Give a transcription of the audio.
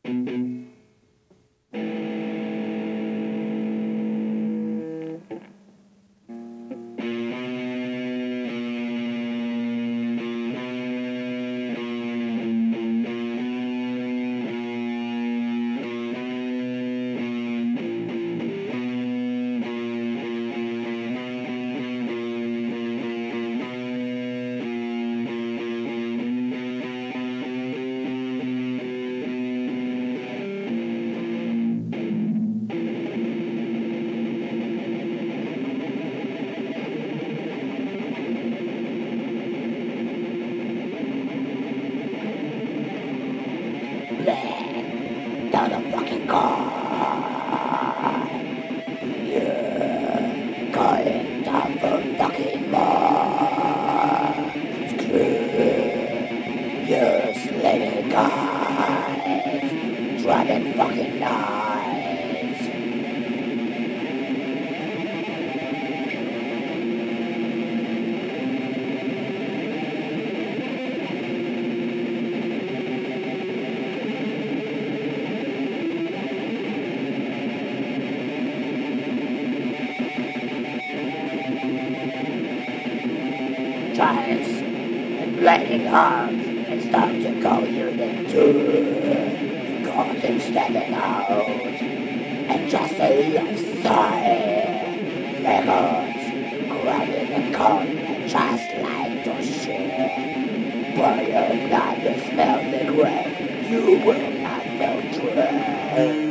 Down the fucking car. Going down the fucking mall. You slitty guys. Driving fucking knives. Giants and blading arms and start to call Unit 2. Caught him stepping out and just a left side. Legos grabbing a gun and just like to shit. But you're not, you smell the grave, you will not feel dread.